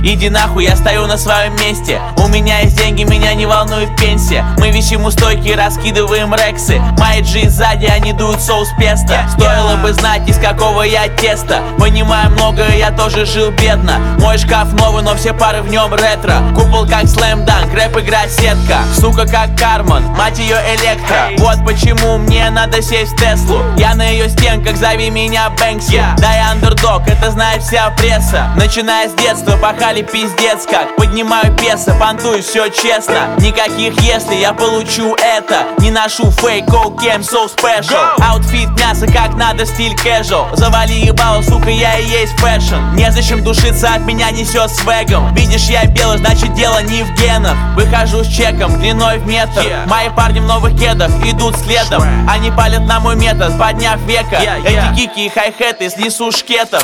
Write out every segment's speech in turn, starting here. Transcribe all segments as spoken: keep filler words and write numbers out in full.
Иди нахуй, я стою на своем месте. У меня есть деньги, меня не волнует пенсия. Мы висим у стойки, раскидываем рексы. Мои джи сзади, они дуют соус песто. Стоило бы знать, из какого я теста. Понимаю многое, я тоже жил бедно. Мой шкаф новый, но все пары в нем ретро. Купол как Slam Dunk, рэп игра сетка. Сука как Карман, мать ее электро. Вот почему мне надо сесть в Теслу. Я на ее стенках, зови меня Бэнкси. Да я андердог, это знает вся пресса. Начиная с детства, пахали пиздец как. Поднимаю песо, понтую, все честно. Никаких если, я получу это. Не ношу фейк, cold cam, so special. Аутфит мясо как надо, стиль casual. Завали ебало, сука, я и есть фэшн. Незачем душиться, от меня несет свэгом. Видишь, я белый, значит дело не в генах. Выхожу с чеком, длиной в метр. Мои парни в новых кедах идут следом. Они палят на мой метод, подняв века. Эти кики и хай-хеты снесу шкетов.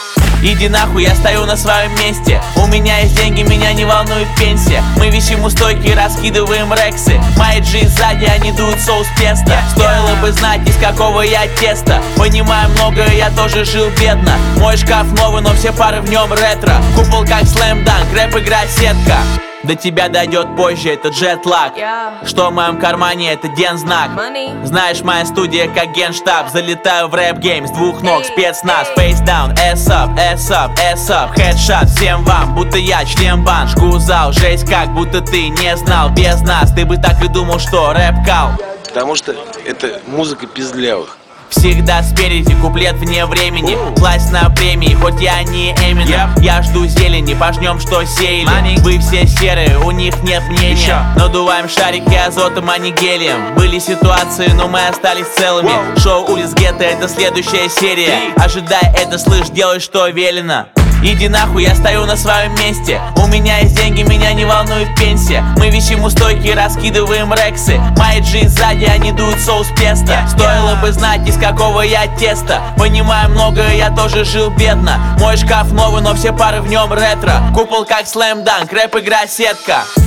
Иди нахуй, я стою на своем месте. У меня есть деньги, меня не волнует пенсия. Мы висим у стойки, раскидываем рексы. Мои джи сзади, они дуют соус песто. Стоило бы знать, из какого я теста. Понимаю многое, я тоже жил бедно. Мой шкаф новый, но все пары в нем ретро. Купол как Slam Dunk, рэп игра сетка. До тебя дойдет позже, это джетлаг. yeah. Что в моем кармане, это дензнак. Money. Знаешь, моя студия как генштаб. Залетаю в рэп-гейм с двух ног, hey, спецназ. Hey. Face down, ass up, ass up, ass up. Headshot всем вам, будто я член бан. Жгу зал, жесть как, будто ты не знал. Без нас, ты бы так и думал, что рэп кал. Потому что это музыка пиздлявых. Всегда спереди, куплет вне времени. Власть на премии, хоть я не Эминем. yep. Я жду зелени, пожнем, что сеяли. Money. Вы все серые, у них нет мнения. Надуваем шарики азотом, а не гелием. Были ситуации, но мы остались целыми. Whoa. Шоу улиц гетто, это следующая серия. Ожидай это, слышь, делай, что велено. Иди нахуй, я стою на своем месте. У меня есть деньги, меня не волнует пенсия. Мы висим у стойки, раскидываем рексы. Мои джи сзади, они дуют соус песто. Стоило бы знать, из какого я теста. Понимаю многое, я тоже жил бедно. Мой шкаф новый, но все пары в нем ретро. Купол как Slam Dunk, рэп игра сетка.